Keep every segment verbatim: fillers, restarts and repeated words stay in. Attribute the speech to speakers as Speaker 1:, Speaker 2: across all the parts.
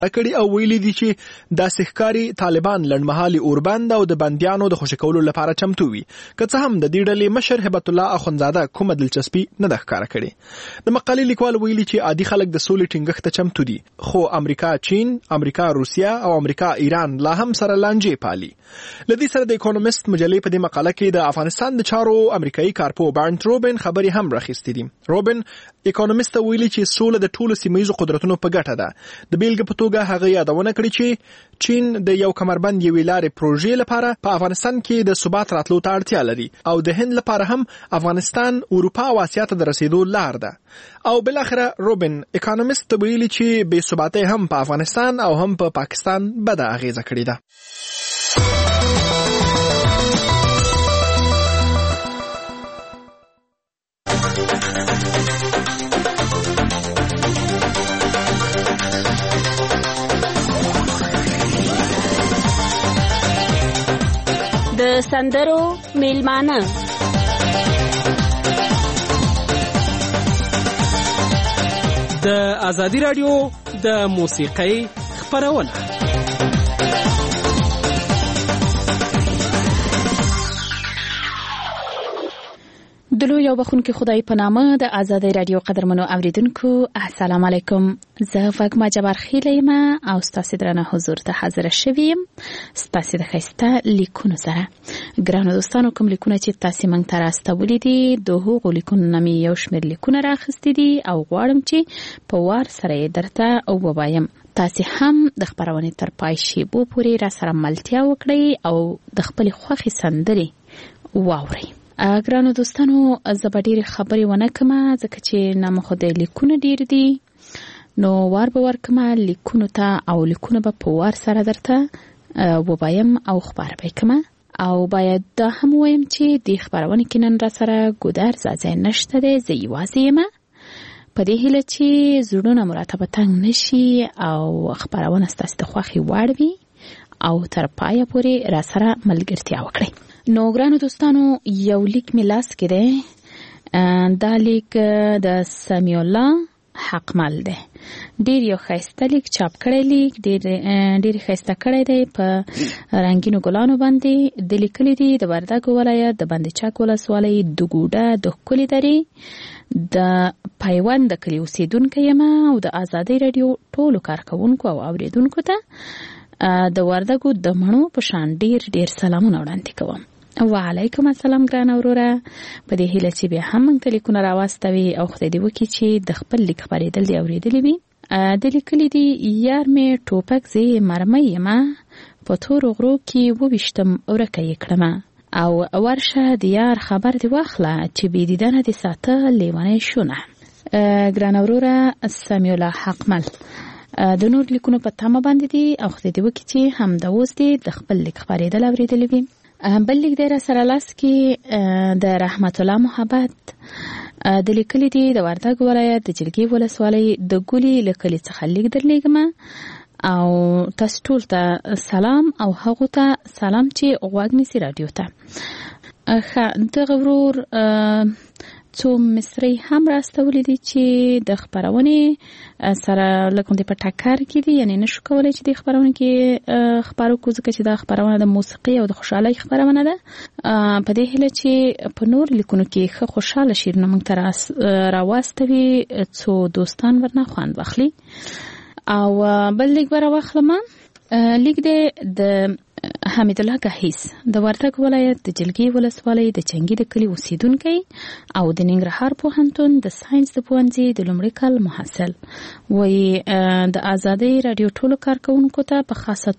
Speaker 1: کړي او ویلي دي چې د سحکاري طالبان لړمحالي اوربند او د بنديانو د خوشی کولو لپاره چمتو وي. که څه هم د دې ډلې مشر هبت الله اخونزاده کومه دلچسپي نه ده ښکاره کړې. د مقالې لیکوال ویلي چې عادي خلک د سولې ټینګښت ته چمتو دي، خو امریکا، چین، امریکا، روسیا او امریکا ایران لا هم سره لانجې پالي. لدې سره د اکونومیست مجلې په دې مقاله کې د افغانستان د چارو امریکایي کارپو بارنت روبن خبري هم راخستې دي. روبن اکونومیست ویلي چې سوله د ټولو سیمه‌ییزو قدرتونو په ګټه ده. د بیلګې په توګه هغه یادونه کړې چې چین د یو کمربند یوې لارې پروژې لپاره په افغانستان کې د ثبات راتلو ته اړتیا لري او د هند لپاره هم افغانستان اروپا او اسیا ته د رسیدو لار ده. او بل اخره روبن اکونومیست ویلي چې بې ثباتۍ هم په افغانستان او هم په پا پاکستان بده اغیزه کړې ده.
Speaker 2: د سندرو میلمانه
Speaker 3: د ازادي رادیو د موسیقۍ خپرونه.
Speaker 4: دلو یو بخون کې خدای په نامه د ازادي رادیو قدرمنو اوریدونکو السلام علیکم. زه فاطمه جبار خیلیم او ستاسو درنه حضور ته حاضر شوم ستاسو د خسته لیکونو سره. ګرانو دوستانو، کوم لیکونه چې تاسو مونږ ته راستولې دي د هغو لیکونو نامې یو شمېر لیکونه راخستې دي او غواړم چې په وار سره درته او ووایم. تاسو هم د خبرونه تر پای شیبو پورې را سره ملتیا وکړئ او د خپل خوښي سندري واورئ. ګرانو دوستانو، زه به ډېرې خبرې ونه کړم ځکه چې نامه خو د لیکونه ډېر دي، نو وار به ورکړم لیکونو ته او لیکونه به په وار سره درته ووایم او خبر به کړم. او باید دا هم ووایم چې د خبرونه کې نن را سره ګودر ځای نشته دی، زه یوازې یم. په دې هیله چې زړونه مو راته به تنګ نشي او خبرونه ستاسو د خوښې وړ وي او تر پایه پورې را سره ملګرتیا وکړئ. نو ګرانو دوستانو، یو لیک می لاس کې دی. دا لیک د سمیع الله حقمل دی. ډیر یو ښایسته لیک چاپ کړی لیک ډیر ډیر ښایسته کړی دی په رنگینو ګلانو باندې. د لیکلي دی د وردګو ولایت د بند چک ولسوالۍ د ګوډه د ښکلي درې د پیوند د کلي اوسیدونکی یم او د ازادي رادیو ټولو کارکوونکو او اوریدونکو ته د وردګو د مڼو په شان ډیر ډیر سلامونه وړاندې کوم. وعلیکم السلام ګران اوروره. په دې هیله چې بیا هم موږ ته لیکونه راواستوي او خدای دې وکړي چې د خپل لیک خبرېدل دې اورېدلې وي. د لیکلي دي یار مې ټوپک زه مرمۍ یم په تورو غرو کې وویشتم ورکه یې کړمه او ورشه د یار خبر دې واخله چې بې دیدنه دې ساته لیونی شونه. ګران اوروره، سمیع الله حقمل د نور لیکونو په تمه باندې دي او خدای دې وکړي چې هم د اوس دې د خپل لیک خبرېدل اورېدلې وي. بل لیک دی را سره لاس کې د رحمت الله محبت د لیکلي دي د وردګ ولایت د جلګې ولسوالۍ د ګولي له کلي څخه لیک درلېږم او تاسو ټول ته سلام او هغو ته سلام چې غوږ نیسي رادیو ته. ښه، دغه ورور څو مصري هم راستولې دي چې د خبرونې سره لکه د په ټکر کې دي، یعنی نشو کولای چې د خبرونه کې خبرو کو ځکه چې دا خبرونه د موسیقي او د خوشحالۍ خبرونه ده. په دې هیله چې په نور لیکونو کې ښه خوشحاله شیرونه موږ ته راواستوي څو دوستان ورنه خوند واخلي. او بل لیک به راواخلم. لیک دی د حمید الله گهیس د وردګ ولایت د جلګې ولسوالۍ د چنګي د کلي اوسیدونکی او د ننګرهار پوهنتون د ساينس د پوهنځي د لومړي کال محصل. وایي د ازادي رادیو ټولو کارکوونکو ته په خاصه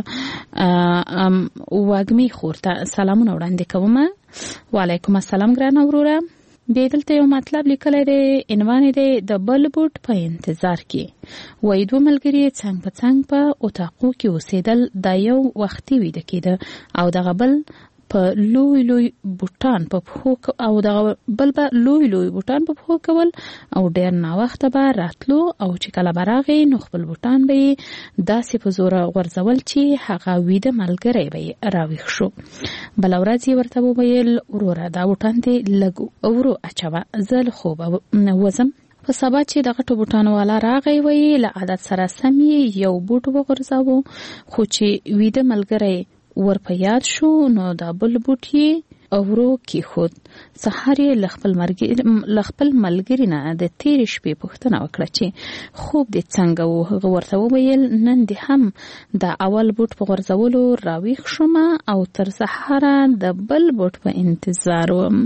Speaker 4: توګه واګمي خور ته سلامونه وړاندې کوم. وعلیکم السلام ګران اوروره. بیا دلته یو مطلب لیکلی دی، عنوان دی د بل بوټ په انتظار کې. وایي دوه ملګري څنګ په څنګ په اتاقو کې اوسېدل، دا یو وختي ویده کېده او دغه بل په لوی لوی بوټان په پښو او دغه بل به لوی لوی بوټان په پښو کول او ډېر ناوخته به راتلو او چې کله به راغی نو خپل بوټان به یې داسې په زوره غورځول چې هغه ویده ملګری به یې راویښ شو. بله ورځ یې ورته وویل وروره دا بوټان دې لږ ورو اچوه، زه له خوبه وځم. په سبا چې د غټو بوټانو والا راغی وی له عادت سره سم یو بوټ وغورځاوه، خو چې ویده ملګری ور په یاد شو نو دا بل بوټ یې اورو کې خود. سحر یې لخپل مرګ لخپل ملګری نه د تیرې شپې پوښتنه وکړه چې خوب دې څنګه و. هغه ورته وویل نن دې هم د اول بوټ په غورځولو راویښ شوم او تر سحره د بل بوټ په انتظار وم.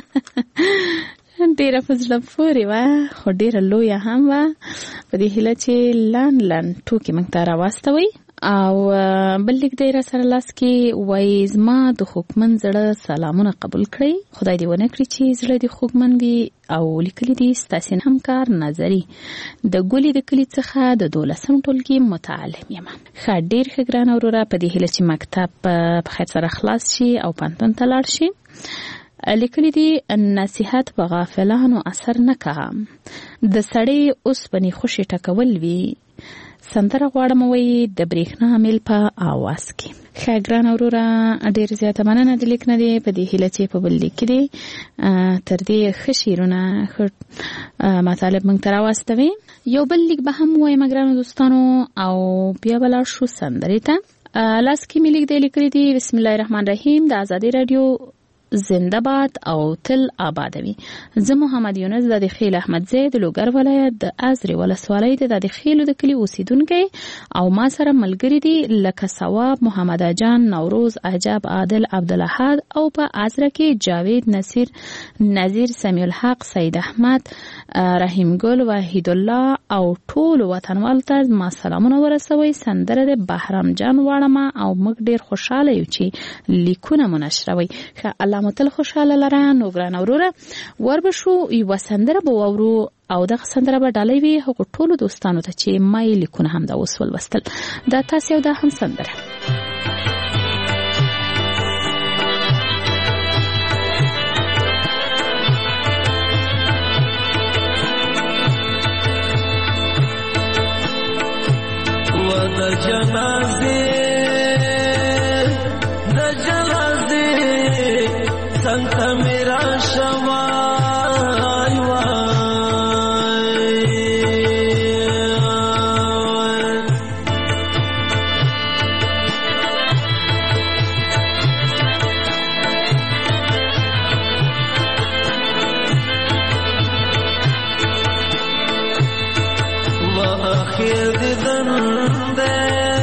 Speaker 4: ډیره په زړه پورې وه، خو ډیره لویه هم وه. په دې هیله چې لنډ لنډ ټوکې موږ ته راواستوئ. او بل لیک دی را سره لاس کې وایي زما د خوږمن زړه سلامونه قبول کړئ. خدای دې ونه کړي چې زړه دې خوږمن وي. او لیکلي دي ستاسې همکار نظري د ګولې د کلي څخه د دولسم ټولګي متعلم یم. ښه ډېر ښه ګرانه وروره، په دې هیله چې مکتب په خیر سره خلاص شي او پوهنتون ته لاړ شي. لیکلي دي نصیحت په غافلانو اثر نه کوه، د سړی اوسپنې خوشې ټکول وي. سندره غواړم وایي د برېښنا میل په آواز کې. ښه ګرانه وروره، ډېر زیاته مننه د لیک نه دی. په دې هیله چې په بل لیک کې دی تر دې ښه شعرونه ښه مطالب موږ ته راواستوي. یو بل لیک به هم ووایم ګرانو دوستانو او بیا به لاړ شو سندرې ته. لاس کې مې لیک دی لیکلی دی بسم الله الرحمن الرحیم. د ازادي راډیو زنده باد او تل آبادوي. زه محمد یونس د خیل احمدزی د لوګر ولایت د ازرې ولسوالۍ د د خیلو د کلی اوسیدونکی او ما سره ملګری دي لکه ثواب، محمد جان، نوروز، عجب، عادل، عبدالاحد او په ازره کې جاوید، نصیر، نذیر، سمیع الحق، سید احمد، رحیم ګل، وحید الله او ټول وطنوال ته ما سلامونه ورسوي. سندره د بهرام جان واړه او موږ ډیر خوشاله یو چې لیکونه منشروي. الله متل خوشاله لره. نو ګرانه وروره وربشو یو سندره به وورو او دغه سندره به ډالۍ وي هغو ټولو دوستانو ته چې ما یې لیکونه هم دا اوس ولوستل. دا تاسې او دا هم سندره.
Speaker 5: و د جنازې د جنازې څنګ میرا شوای وای و اخر دن دے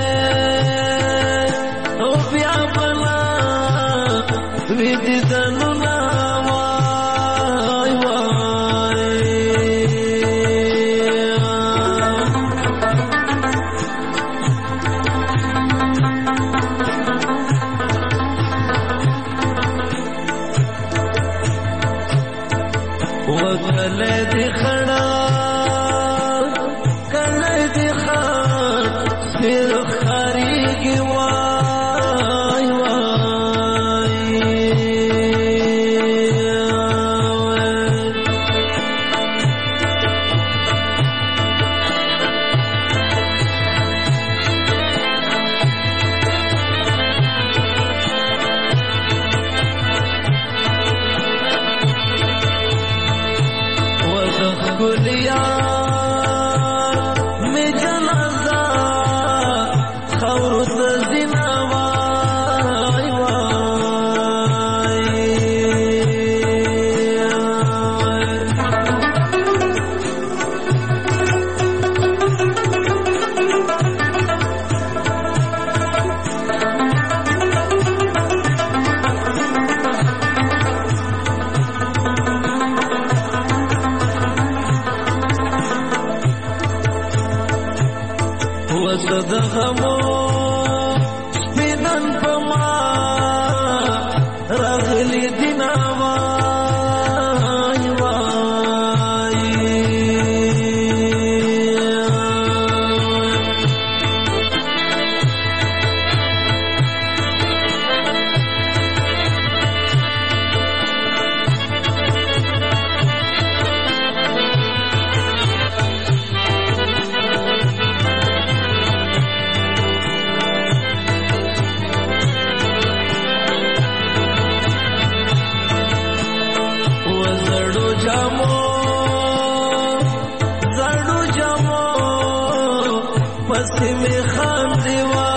Speaker 5: او بیا بنا وید دنو باندې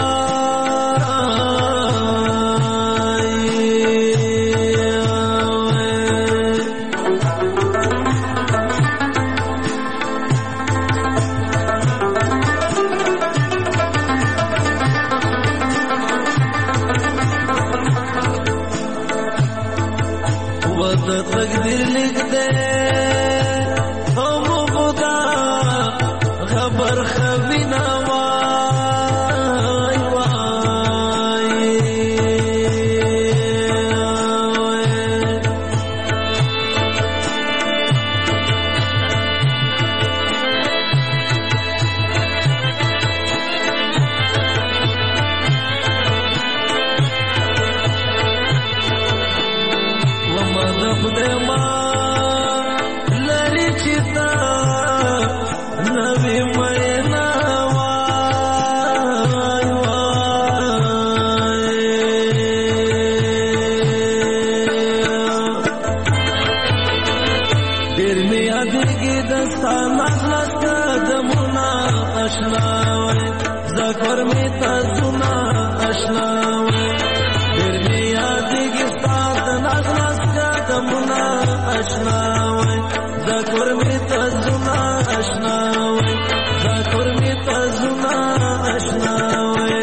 Speaker 5: تقدیر لیک دے ہم خدا خبر خبینا وای وای وما دخل ما لری چتا نبی مینا وای وای دیر می یادگی دستان اخلص دمونا اشنا وای زکر می تزونا اشنا وای دیر می یادگی دستان اخلص دمونا اشنا وای زکر می تزونا اشنا وای زکر می تزونا اشنا وای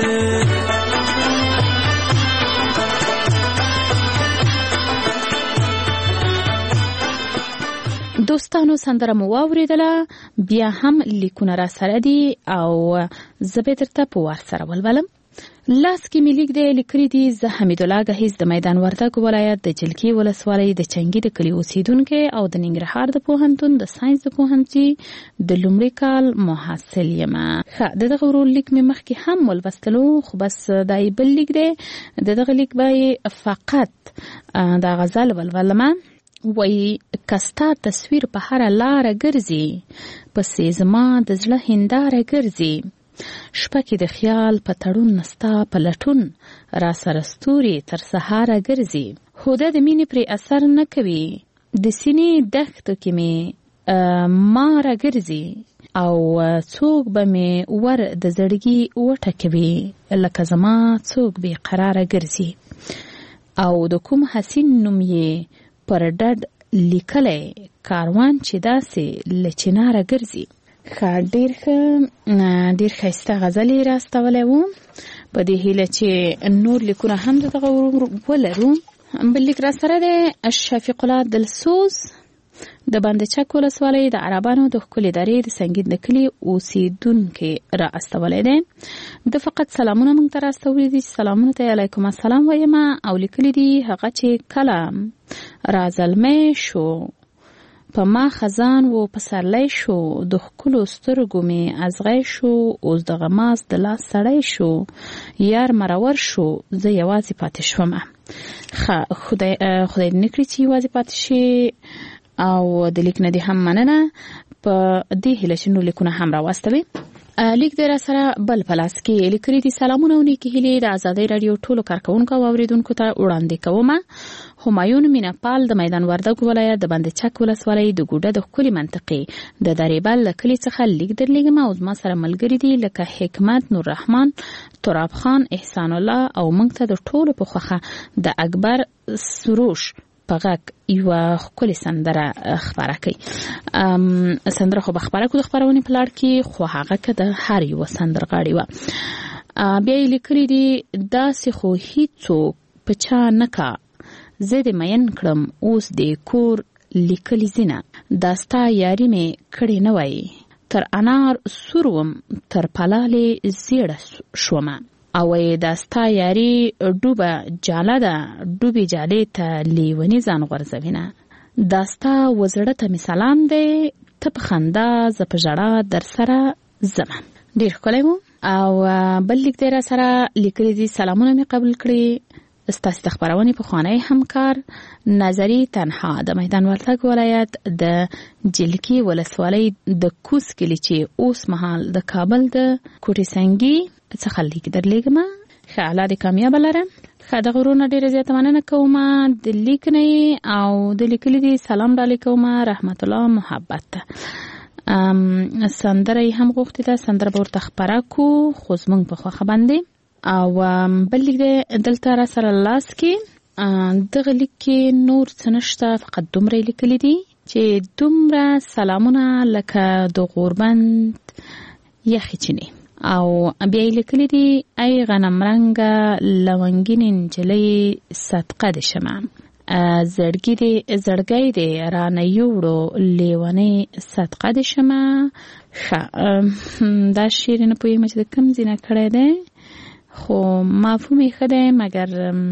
Speaker 4: دوستانو سندره مو واوریدله، بیا هم لیکونه را سره دي او زه به درته په وار سره ولولم. لاس کې مې لیک دی لیکلي دي زه حمیدالله ګهیځ د میدان وردګ ولایت د جلکې ولسوالۍ د چنګي د کلي اوسیدونکی او د ننګرهار د پوهنتون د ساینس د پوهنځي د لومړي کال محصل یم. ښه د دغه ورور لیک مې مخکې هم ولوستلو، خو بس دا یې بل لیک دی. د دغه لیک به فقط دا غزل ولولمه. وای کستا تصویر په هر لار ګرځي، پسې زما د زړه هنداره ګرځي، شپه کې د خیال په تړون نستا په لټون، را سره ستوري تر سهاره ګرځي، هوده د مینې پرې اثر نه کوي، د سینې دښتو کې مې ماره ګرځي، او څوک به مې ور د زړګي وټکوي، لکه زما څوک بې قراره ګرځي، او د کوم حسین نوم یې پر ډډ لیکلی، کاروان چې داسې له چناره ګرځي. ښه ډېر ښه ډېر ښایسته غزل یې راستولی و. په دې هیله چې نور لیکونه هم د دغه ولرو. بل لیک را سره دی شفیق الله دلسوز د بند چک ولسوالۍ د عربانو د ښکلې درې د سنګین د کلي اوسېدونکی را استولی دی. د فقط سلامونه موږ ته راستولی دي چې سلامونه ته علیکم السلام وایم، او لیکلي دي هغه چې کله را زلمی شو په ما خزان و پسرلی شو، د ښکلو سترګو مې ازغی شو، اوس د غماز د لاس سړی شو، یار مرور شو، زه یوازې پاتې شومه. ښه خدای خدای دې نه کړي چې یوازې پاتې شي، او د لیک نه دې هم مننه. په دې هیله چې نور لیکونه هم راواستوي. لیک دی را سره بل په لاس کې لیکلي دي سلامونه او نیکې هیلې د ازادۍ راډیو ټولو کارکوونکو او اورېدونکو ته وړاندې کومه. همایون مینهپال د میدان وردګ ولایت د بند چک ولسوالۍ د ګوډه د ښکلې منطقې د دریبل له کلي څخه لیک درلیږم، او زما سره ملګري دي لکه حکمت، نوررحمان، تراب خان، احسان الله، او موږ ته د ټولو په خوښه د اکبر سروش په غږ یوه ښکلې سندره خپره کوي. سندره خو به خپره کړو د خپرونې په لړ کې، خو هغه که د هر یوه سندرغاړې وه. بیا یې لیکلي دي داسې خو هیڅوک په چا نه کا، زه دې مین کړم اوس دې کور لیکلي ځینه، دا ستا یاري مې کړې نه وای، تر انار سور وم تر پلالې زیړه شومه، او دا ستا یاري ډوبه جاله ده، ډوبې جالې ته لیونی ځان غورځوینه، دا ستا وزړه ته مې سلام دی، ته په خندا زه په ژړا در سره ځمه. ډېر ښکلی و. او بل لیک دی را سره لیکلي دي سلامونه مې قبول کړي ستاسې د خپرونې پخوانی همکار نظري تنها د میدان وردګ ولایت د جلکې ولسوالۍ د کوس کلي چې اوس مهال د کابل د کوټې سنګي څخه لیک درلیږمه. ښه الله دې کامیابه لره. ښه دغه ورونه ډېره زیاته مننه کومه د لیک نه، او د لیکلي دي سلام ډالۍ کومه رحمت الله محبت ته. ام سندره هم غوښتي ده سندره به ورته خپره کو خو زمونږ په خوښه باندې. او بل لیک دی دلته را سره لاس کې دغه لیک کې نور څه نشته، فقط دومره لیکلي دي چې دومره سلامونه لکه د غوربند یخې چینې. او بیا یې لیکلي دي ای غنم رنګه لونګینې نجلۍ صدقه دې شمه، زړګي دې زړګی دې رانه یوړو لیونۍ صدقه دې شمه. ښه دا شعر نه پوهېږم چې د کوم ځای نه کړی دی، خو مفهوم یې ښه دی مګر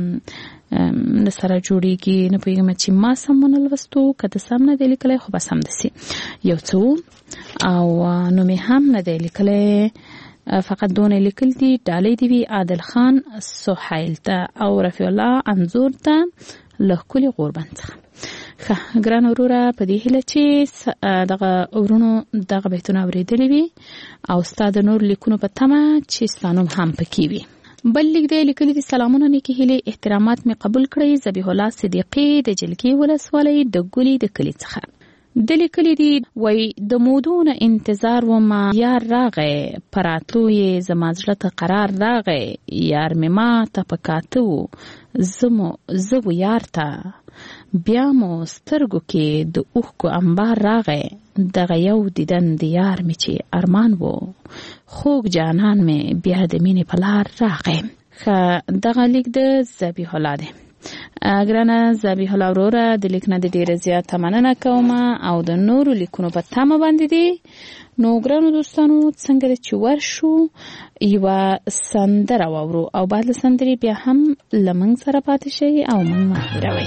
Speaker 4: نه سره جوړېږي. نه پوهېږم چې ما سم ونه لوستو که د سم نه دی لیکلی، خو بس همداسې یو څه و. او نوم یې هم نه دی لیکلی، فقط دونه لیکل دي ډالۍ دې وي عادل خان سهیل ته او رفیع الله انځور ته له ښکلي غوربند څخه. ښه ګران وروره، په دې هیله چې دغه ورونو دغه بیتونه اورېدلي وي او ستا د نور لیکونو په تمه چې ستا نوم هم پکې وي. بل لیک دی لیکلي دي سلامونه نیکې هیلې احترامات مې قبول کړئ. ذبیح الله صدیقي د جلګې ولسوالۍ د ګلي د کلي څخه د لیکلي دي وای د مودونه انتظار وما یار راغی، پر راتلو یې زما زړه ته قرار راغی. یار مې ما ته په کاته و زمو زه و یار ته، بیا مو سترګو کې د اوښکو انبار راغی. دغه یو دیدن د یار مې چې ارمان و، خوږ جانان مې بیا د مینې په لار راغی. ښه دغه لیک د ذبیح الله دی. ګرانه ذبیح الله وروره، د لیک نه د ډېره زیاته مننه کوم او د نورو لیکونو په تمه باندې دي. نو ګرانو دوستانو څنګه ده چې ورشو یوه سندره واورو او بعد له سندرې بیا هم له موږ سره پاتې شئ او موږ مه هېروئ.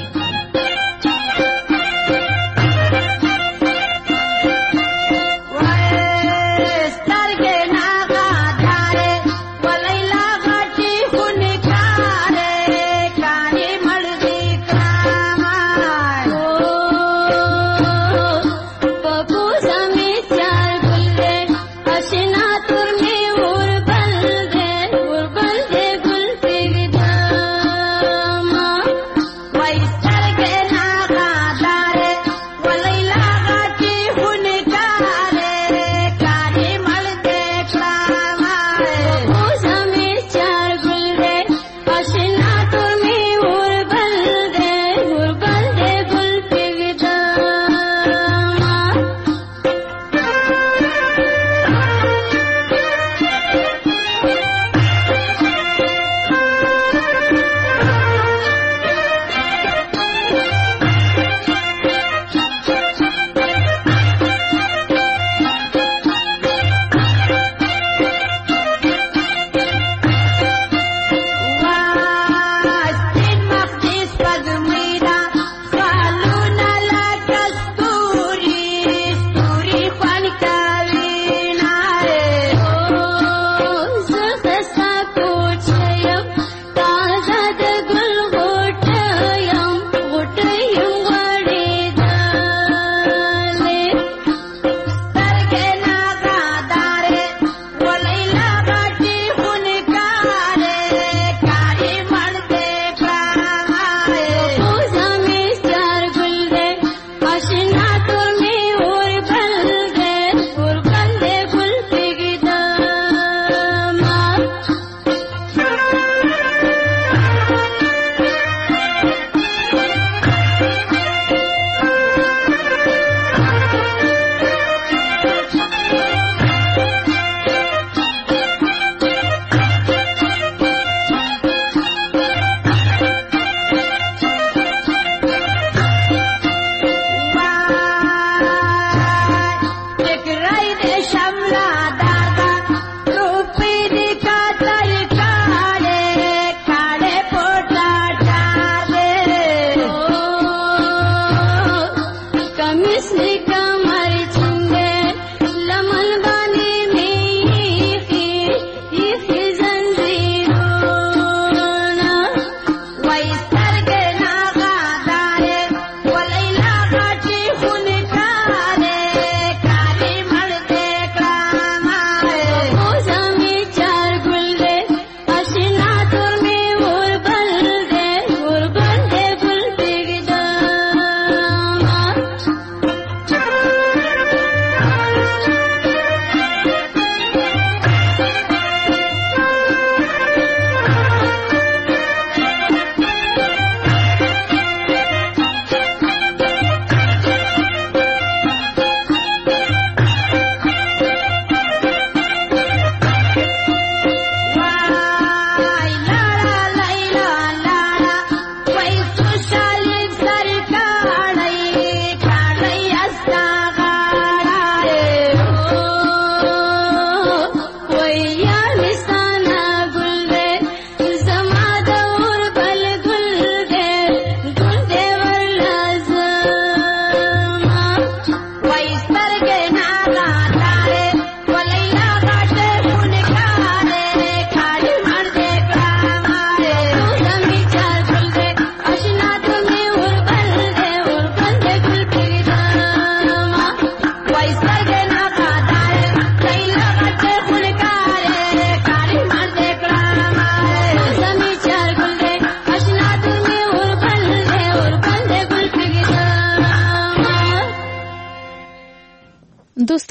Speaker 6: Why is that?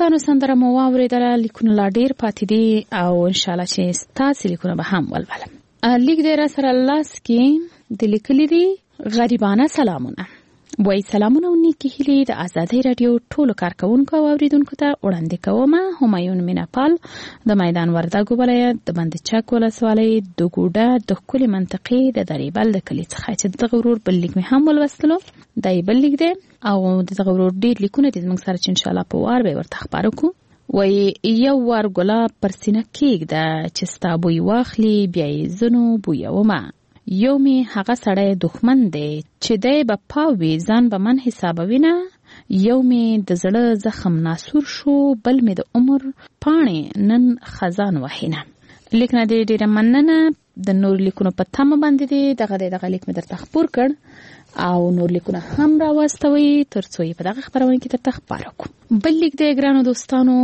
Speaker 4: دوستانو سندره مو واورېدله، لیکونه لا ډېر پاتې دي او انشاءالله چې ستاسې لیکونه به هم ولولم. لیک دی را سره لاس کې د لیکلي دي غریبانه سلامونه. وایي سلامونه او نیکې هیلې د ازادۍ راډیو ټولو کارکوونکو او اوریدونکو ته وړاندې کوم. همایون میناپال د میدان وردګو ولایت د بند چک ولسوالۍ د ګوډه د ښکلې منطقې د دریبل د کلي څخه چې دغه ورور بل لیک مې هم ولوستلو. دا یې بل لیک دی او د دغه ورور ډېر لیکونه دي زموږ سره چې انشاءالله په وار به یې ورته خپاره کړو. وایي یو وار ګلاب پر سینه کېږده چې ستا بوی واخلي بیا یې ځنو بویومه. یو می هغه سړی دښمن دی چې دی به پاوي ځان به من حسابوینه. یو می د زړه زخم ناسور شو بل می د عمر پاڼې نن خزان وهینه. لیک نه دی ډېره مننه. د نور لیکونو په تمه باندې دی دغه دی دغه لیک مې درته خپور کړ او نور لیکونه هم راواستوئ تر څو یې په دغه خپرونه کې درته خپاره کړو. بل لیک دی ګرانو دوستانو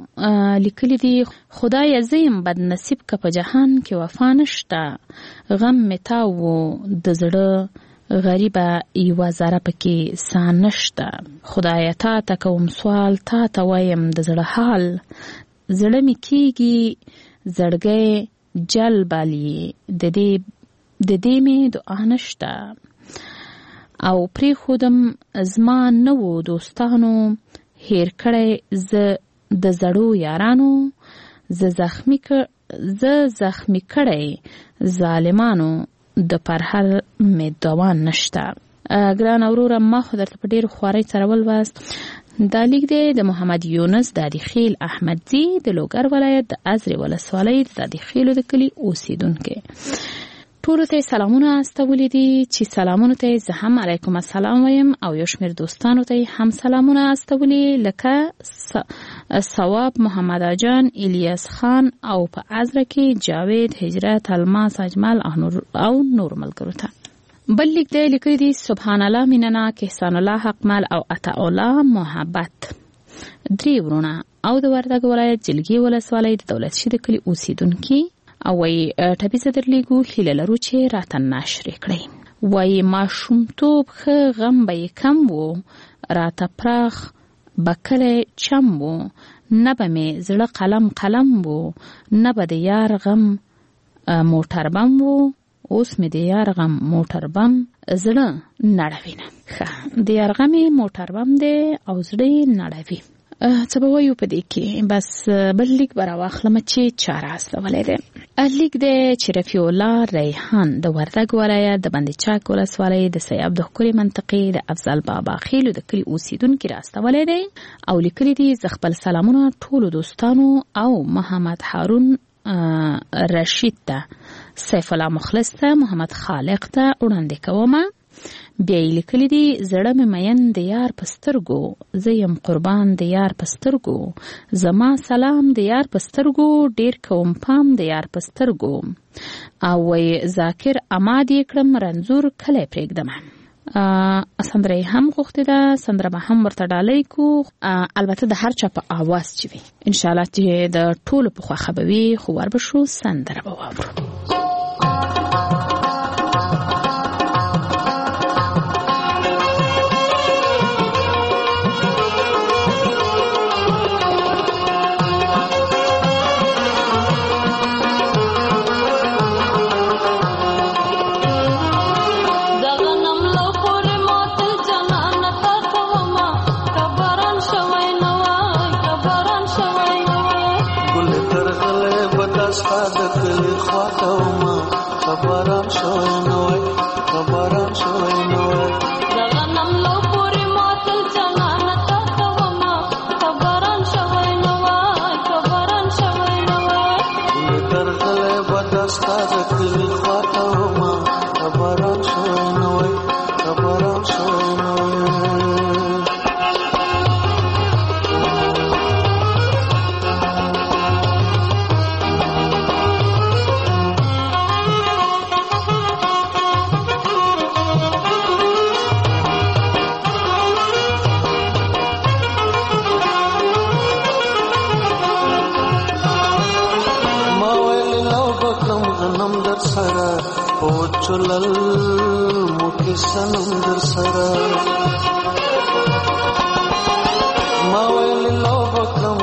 Speaker 4: لیکلي دي خدای زه یم بد نصیب که په جهان کې وفا نشته غم مې تا و د زړه غریبه یوه ذره پکې سا نشته. خدایه تا ته کوم سوال تا ته وایم د زړه حال زړه مې کېږي زړګی جل بالی د دې د دې مې دعا نشته او پری خودم زما نه و دوستانو هیر کړی زه د زړو یارانو زه زخمی زه زخمی کړی ظالمانو د پرهر مې دوان نشته. ګران اوروره ما خو درته په ډېر خوارۍ سره ولوست. دا لیک دی د محمد یونس دادی خیل احمدزي د لوګر ولایت د ازرې ولسوالۍ د دادی خیلو د کلي اوسیدونکی. ټولو ته سلامونه استولې دي چې سلامونو ته زه هم علیکم السلام وایم او یو شمېر دوستانو ته هم سلامونه استولې لکه ثواب محمد اجان الیاس خان او په ازره کې جاوید هجرت الماس اجمل او نور ملګرو ته. بل لیک دی لیکلی دي سبحان الله میننا احسان الله حقمل او عطا الله محبت درې ورونه او د وردګ ولایت جلګي ولسوالۍ د دولت شي د کلي اوسیدونکي او وایي ټپیزه درلیږو هیله لرو چې راته نشرې کړئ. وایي ماشومتوب ښه غم به یې کم و راته پراخ به کلی چم و نه به مې زړه قلم قلم و نه به د یار غم موټر بم و اوس مې د یار غم موټر بم زړه نړوینه. ښه د یار غمې موټر بم دی او زړه یې نړوي. څه به وایو په دې کې بس بل لیک به راواخلم چې چا راستولی دی. لیک دی چې رفیع الله ریحان د وردګ ولایت د بند چک ولسوالۍ د سیاب د ښکلې منطقې د افضل بابا خیلو د کلي اوسیدونکي راستولی دی او لیکلي دي زه خپل سلامونه ټولو دوستانو او محمد هارون رشید ته سیف الله مخلص ته محمد خالق ته وړاندې کومه. بیا یې لیکلي دي زړه مې مین د یار په سترګو زه یم قربان د یار په سترګو زما سلام د یار په سترګو ډېر کوم پام د یار په سترګو او وایي ذاکر اماد یې کړم رنځور کلی پرېږدمه. سندره یې هم غوښتې ده سندره به هم ورته ډالۍ کو البته د هر چا په آواز چې وي انشاءالله چې د ټولو په خوښه به وي خو ور به شو سندره به واورو.
Speaker 5: خبران شوی نوی خبران شوی نوی
Speaker 6: دغنم لو پوری ماتل جنان تا کوما خبران شوی نوی خبران شوی نوی
Speaker 5: درغله بدستا د کلی خاطوما خبران شوی نوی خبران شوی نوی. چلل موټی سنم در سره ما ویل لو بکم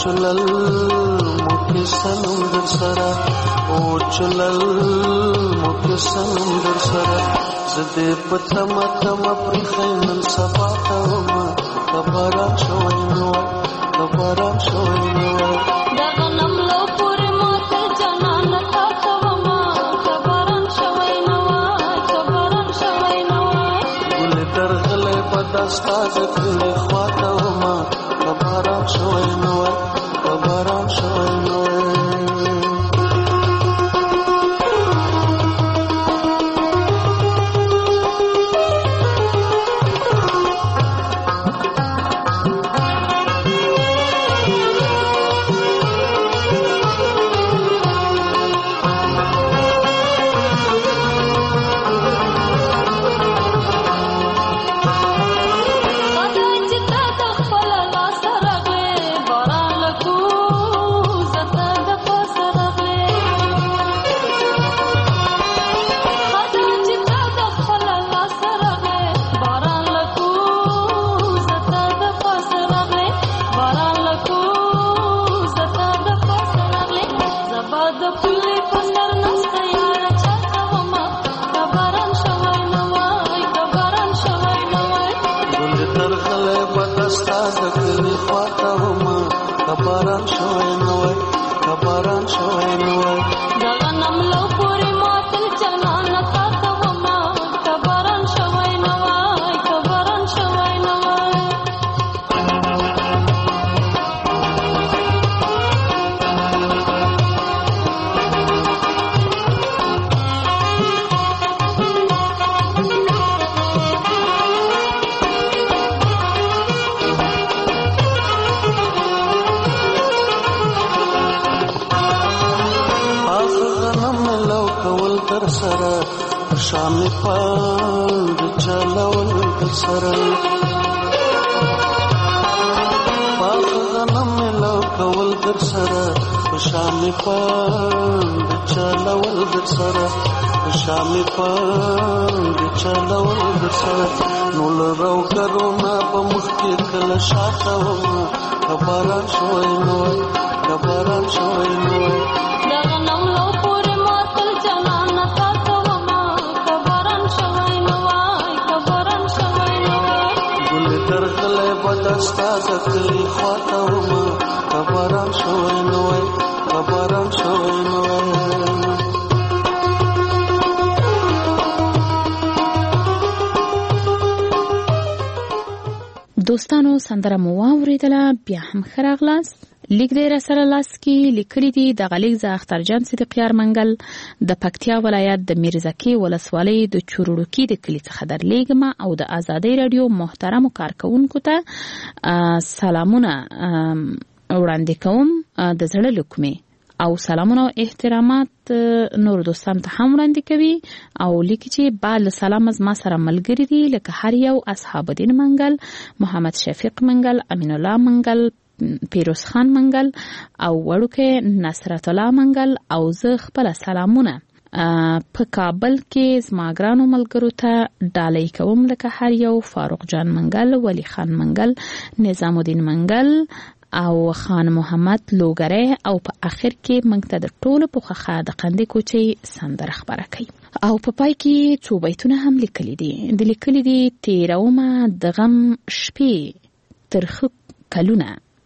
Speaker 5: چلل موکې سنم در سره او چلل موکې سنم در سره زدې په تمه تمه پرېښی نن سبا ته ومه که باران شوی نه وای که باران شوی نه وای
Speaker 6: د غنم لو پورې ماتل جانانه تا ته ومه که باران شوی نه وای که باران شوی نه وای
Speaker 5: ګلې درغلی به دا ستا د کلي خوا ته ومه که باران شوی نه وای که باران شوی نه وای باران شوی نه وای که باران شوی نه وای
Speaker 6: د غنم لو پورې ماتل جانانه تا ته ومه که باران شوی نه وای که باران شوی نه وای
Speaker 5: سره شامې پاند چلول در سره پاک غنم لو کول در سره شامې پاند چلول در سره شامې پاند چلول در سره نو لرو کرونا په مخ کې کله شاته ومه که باران شوی نه وای که باران شوی نه وای
Speaker 6: د غنم لو پورې ماتل جانانه تا ته ومه که باران شوی نه وای که باران شوی نه وای
Speaker 5: ګلې درغلی به دا ستا د کلي خوا ته ومه که باران شوی نه وای که باران شوی نه وای
Speaker 4: دوستانو سندره مو واوریدله بیا هم ښه راغلاست. لیک دی را سره لاس کې لیکلي دي دغه لیک زه اخترجان صدیقیار منګل د پکتیا ولایت د میرزکې ولسوالۍ د چورړوکي د کلي څخه درلیږم او د ازادۍ راډیو محترمو کارکوونکو ته سلامونه وړاندې کوم د زړه له کومې او سلامونه او احترامات نور دوستان ته هم وړاندې کوي او لیکي چې بعد سلام از ما سره ملګري دي لکه هر یو اصحاب الدین منګل، محمد شفیق منګل، امین الله منګل، پیروز خان منګل او وړوکې نصرت الله منګل او زه خپل سلامونه په کابل کې زما ګرانو ملګرو ته ډالۍ کوم لکه هر یو فاروق جان منګل، ولی خان منګل، نظام الدین منګل او خان محمد لوګری او په اخر کې موږ ته د ټولو په خوښه د قندې کوچې سندره خبره کوي او په پای کې څو بیتونه هم لیکلي دي. د لیکلي دي تیرومه د غم شپې ترخه کلونه،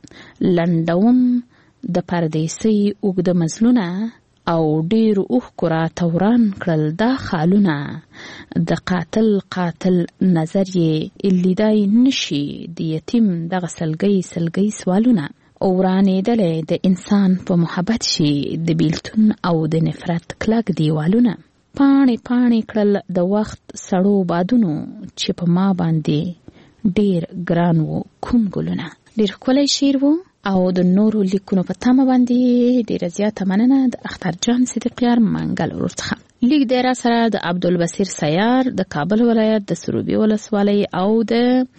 Speaker 4: لنډوم د پردیسۍ اوږده مزلونه او ډېرو اوښکو راته وران کړل دا خالونه، د قاتل قاتل نظر یې لیدای نشي د یتیم دغه سلګۍ سلګۍ سوالونه، ورانېدلی د انسان په محبت شي د بیلتون او د نفرت کلک دیوالونه، پاڼې پاڼې کړل د وخت سړو بادونو چې په ما باندې ډېر ګران و کوم ګلونه. ډېر ښکلی شعر و او د نورو لیکونو په تمه باندې ډېره زیاته مننه د اخترجان صدیقیار منګل ورور څخه. لیک دی را سره د عبدالبصیر سیار د کابل ولایت د سروبي ولسوالۍ او د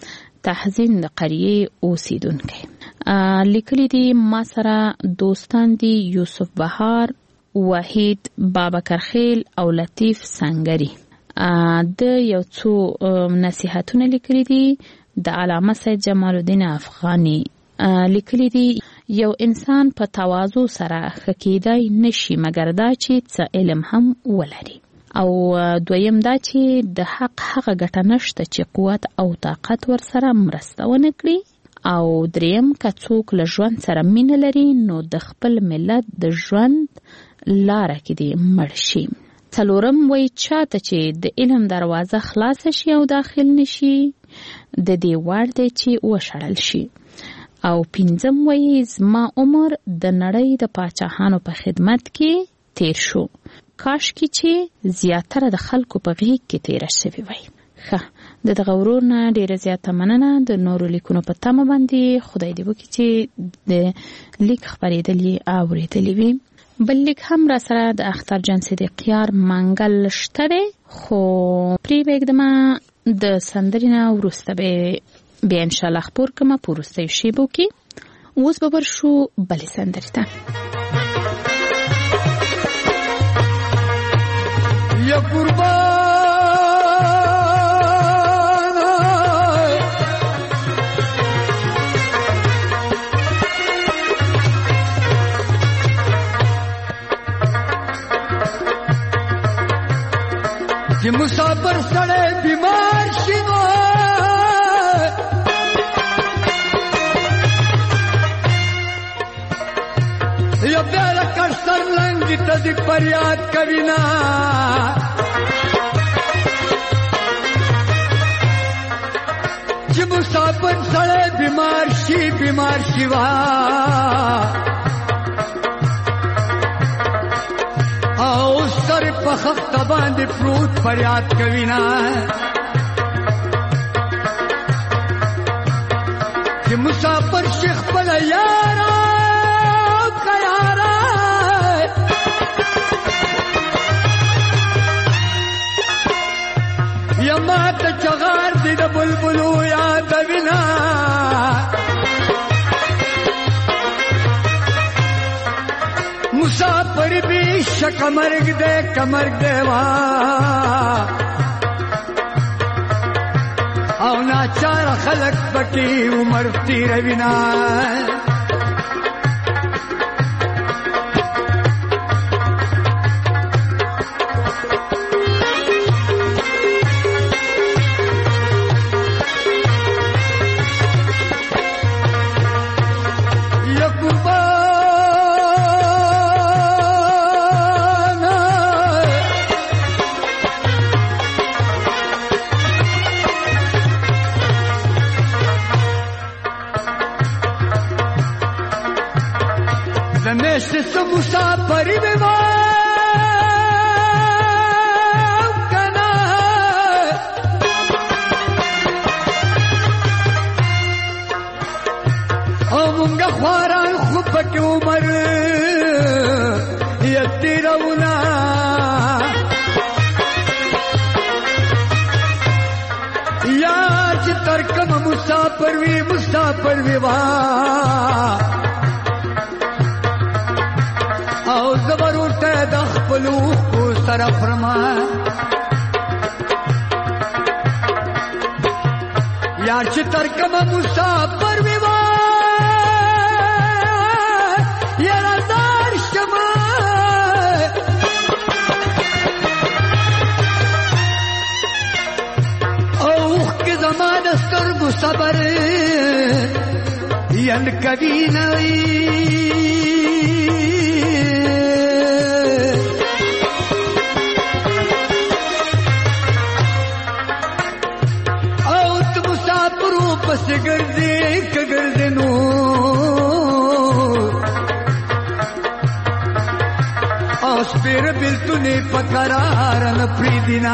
Speaker 4: تحزین د قریې اوسیدونکی. لیکلی دي ما سره دوستان دي یوسف بهار، وحید بابکرخیل او لطیف سنگری. د یو څو نصیحتونه لیکلی دي د علامه سید جمال الدین افغانی. لیکلی دي یو انسان په تواضع سره ښه کیدای نشي مګر دا چې څه علم هم ولري. او دویم دا چې د حق هغه ګټه نشته چې قوت او طاقت ورسره مرسته ونه کړي. او دریم که څوک له ژوند سره مینه لري نو د خپل ملت د ژوند لاره کې دې مړ شي. څلورم وایي چاته چې د علم دروازه خلاصه شي او داخل نشي د دې وړ دی چې وشړل شي. او پنځم وایي زما عمر د نړۍ د پاچاهانو په خدمت کې تیر شو، کاش کې چې زیاتره د خلکو په غیږ کې تیره شوې وای. ښه د دغه ورور نه ډېره زیاته مننه. د نورو لیکونو په تمه باندې خدای دې وکړي چې د لیک خپرېدل یې اورېدلي وي. بل لیک هم را سره د اخترجان صدیقیار منګل شته دی، خو پرېږدمه د سندرې نه وروسته به بیا انشاءالله خپور کړمه په وروستیو شیبو کې. اوس به ورشو بلې سندرې ته.
Speaker 7: یا قربان چې مسافر سره بیمار شي نو یا بیا لکه سرلنګ ته دې فریاد کوي نه چې مسافر سره بیمار شي بیمار شي وا او سر په خخت باندې پروت فریاد کوي نه چې مسافر شیخ بل یارا کیارا یما ته چغار دې د بلبلو یاد وینا مسافر بھی شک مرگ دے کمرگ دے وا او ناچار خلق بکی عمر تیر وینا مسافر بیوا کنا او مونږه خواران خو پکې عمر یتی رونا یا چې ترکم مسافر وی مسافر بیوا او زبر ورته د خپلو خو سره فرما یار چې ترکمه مسافر وی وا یاره زار شمه او که زما د سترګو صبر ین کوي نه پس گردے کگردنو اوس پیر بلتنے پکرارن پریدنا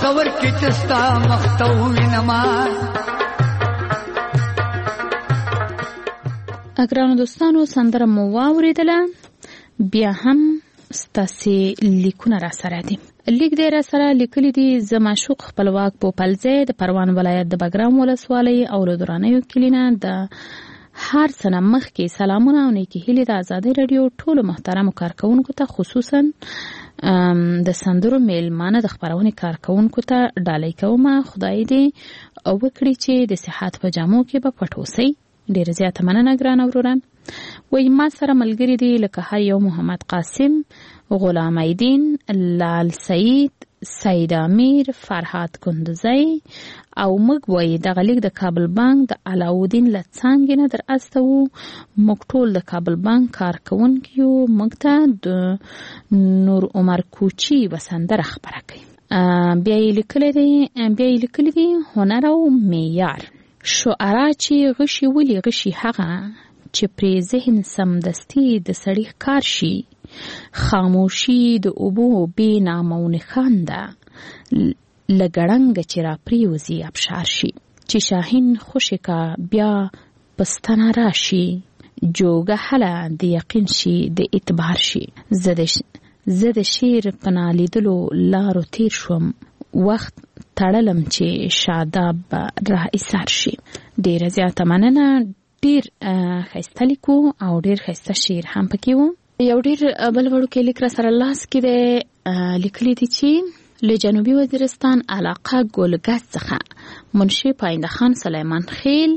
Speaker 7: تصور کې چستا مختوي نما.
Speaker 4: اګرانو دوستانو سندره مو واوریدله، بیا هم ستاسې لیکونه را سره دي. لیک دی را سره لیکلی دي زه معشوق خپلواک پوپلزی د پروان ولایت د بګرام ولسوالۍ او له درانیو کلینه د هر څه نه مخکې سلامونه او نیکې هیلې د ازادۍ راډیو ټولو محترمو کارکوونکو ته، خصوصا د سندرو میلمانه د خپرونې کارکوونکو ته ډالۍ کومه. خدای دې وکړي چې د صحت په جامو کې به پټ اوسئ. ډېره زیاته مننه ګرانه وروره. وایي ما سره ملګري دي لکه هر یو محمد قاسم، غلام ایدین، لال سعید، سید امیر، فرحات کندوزی او موږ وایي دغه لیک د کابل بانک د علاودین له څانګې نه در استوو. موږ ټول د کابل بانک کارکوونکي یو. موږ ته د نور عمر کوچي و سندره خپره کوي. بیا یې لیکلی دی بیا یې لیکلی دي هنر او معیار. شعرا چې غشي ولي غشي هغه چې پرې ذهن سمدستي د سړي ښکار شي. خاموشي د اوبو بې نامه و نښان ده، له ګړنګه چې را پرېوځي ابشار شي. چې شاهین خوشې کا بیا پستانه راشي، جوګه هله د یقین شي د اعتبار شي. زه د شعر په نالیدلو لارو تیر شوم، وخت تړلم چې شاداب را ایثار شي. ډېره زیاته مننه. ډېر ښایسته لیکو او ډېر ښایسته شعر هم پکې و. یو ډېر بل وړوکی لیک را سره لاس کې دی. لیکلی دي چې له جنوبي وزیرستان علاقه ګلګز څخه منشي پاینده خان سلیمان خیل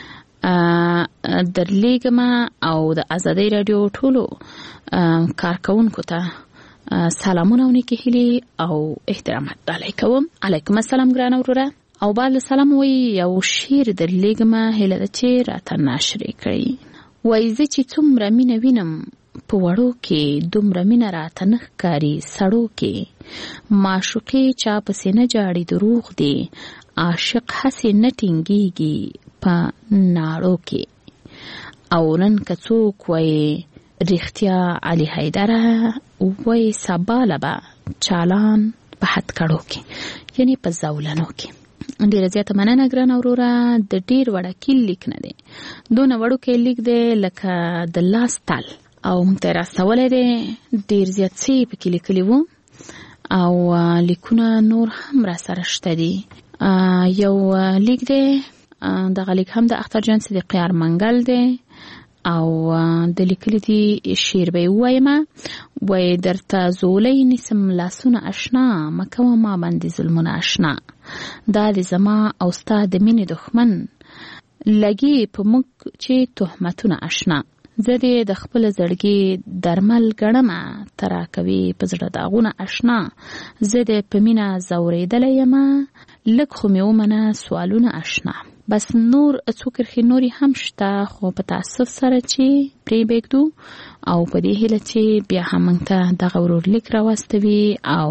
Speaker 4: درلیږمه او د ازادۍ راډیو ټولو کارکوونکو ته سلامونه او نیکې هیلې او احترامات ډالۍ کوم. علیکم السلام ګرانه وروره. او بعد سلام وایي یو شعر درلیږمه، هیله ده چې راته ناشرې کړي. وایي زه چې څومره مینه وینم په وړو کې، دومره مینه راته نه ښکاري سړو کې. معشوقې چا پسې نه جاړي دروغ دی، عاشق هسې نه ټینګېږي په ناړو کې. او نن که څوک وایي رښتیا علي حیدره، وایي سبا له به چالان په هتکړو کې، یعنې په زولنو کې. ډېره زیاته مننه ګرانه وروره. د ډېر وړوکي لیک نه دی، دونه وړوکی لیک دی لکه د لاس تل، او موږ ته یې راستولی دی. ډېر زیات څه یې پکې لیکلي وو او لیکونه نور هم را سره شته دي. یو لیک دی، دغه لیک هم د اختر جان صدیقي ارمنګل دی او د لیکلي دي شعر به یې ووایمه. وایي درته زولی نیسم لاسونه اشنا، مکوه ما باندې ظلمونه اشنا. دا د زما او ستا د مینې دښمن، لګي په موږ چې تهمتونه اشنا. زه دې د خپل زړګي درمل ګڼمه، ته راکوي په زړه داغونه اشنا. زه دې په مینه ځورېدلی یمه، لږ خو مې ومنه سوالونه اشنا. بس نور څو کرښې نورې هم شته، خو په تاسف سره چې پرې بېږدو او په دې هیله چې بیا هم موږ ته دغه ورورلیک راواستوي او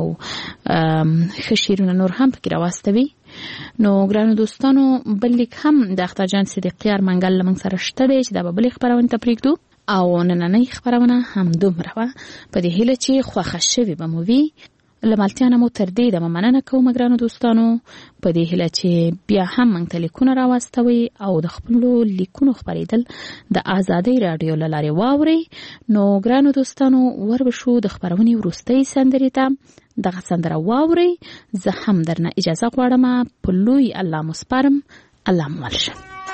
Speaker 4: ښه شعرونه نور هم پکې راواستوي. نو ګرانو دوستانو بل لیک هم د اختر جان صدیقي ارمنګل له موږ سره شته دی چې دا به بلې خپرونې ته پرېږدو. او نننۍ خپرونه هم دومره وه، په دې هیله چې خوښه شوې به مو وي. له ملتیا نه مو تر دې دمه مننه کوم ګرانو دوستانو، په دې هیله چې بیا هم موږ ته لیکونه راواستوئ او د خپلو لیکونو خپرېدل د ازادۍ راډیو له لارې واورئ. نو ګرانو دوستانو ور به شو د خپرونې وروستۍ سندرې ته. دغه سندره واورئ. زه هم درنه اجازه غواړم، په لوی الله مو سپارم. الله مو مل شه.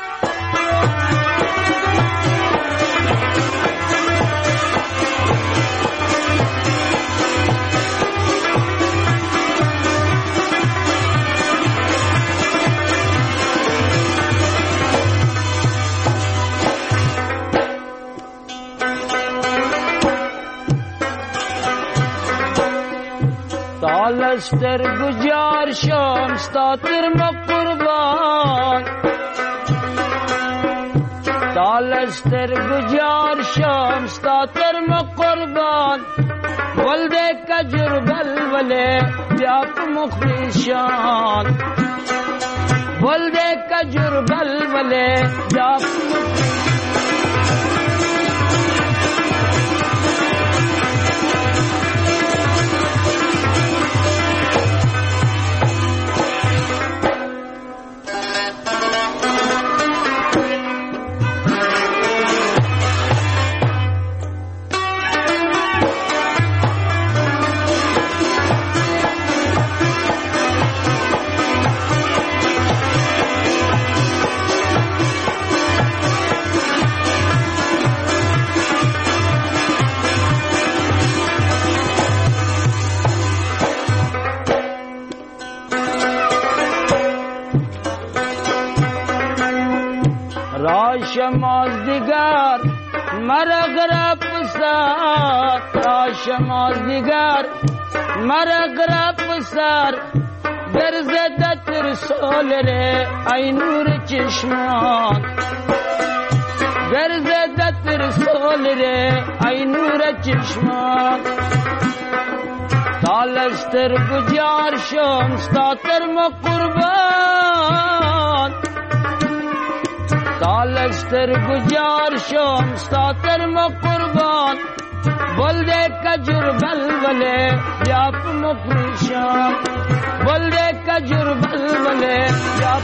Speaker 8: تالستر گجار شام ستاتر مقربان، تالستر گجار شام ستاتر مقربان. ولده کجر بلوله جاپ مخلصان، ولده کجر بلوله جاپ مخلصان. راشماز دیگر مرا غرب سر راشماز دیگر مرا غرب سر گرزدت رسول ره ای نور چشمان گرزدت رسول ره ای نور چشمان تالستر گجار شم ستاتر ما قربان تالستر گجار شم ستاتر ما قربان بلده کجر بلبله یاپ مفرشان بلده کجر بلبله یاپ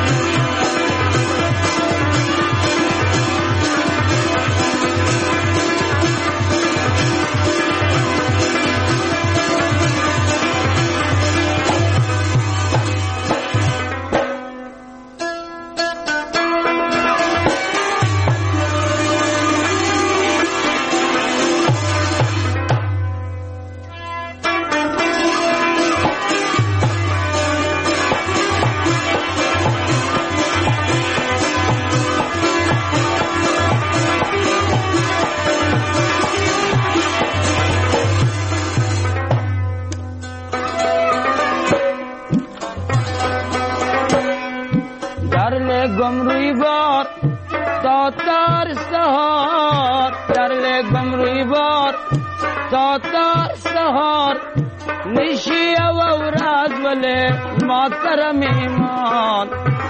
Speaker 8: گمروی بار تاتار سهار درل گمروی بار تاتار سهار نشی و راز ولی ما کرم ایمان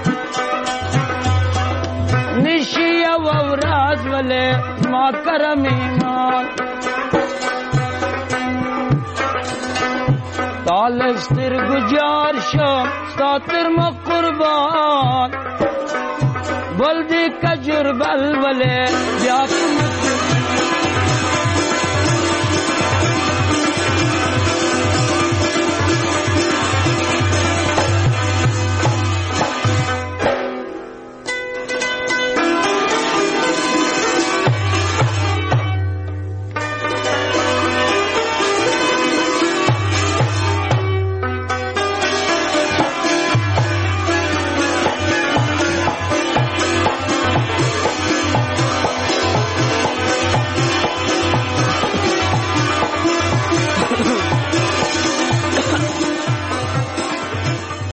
Speaker 8: نشی و راز ولی ما کرم ایمان تالستر گجار شم ستاتر ما قربان بلدی کجر بلبله یا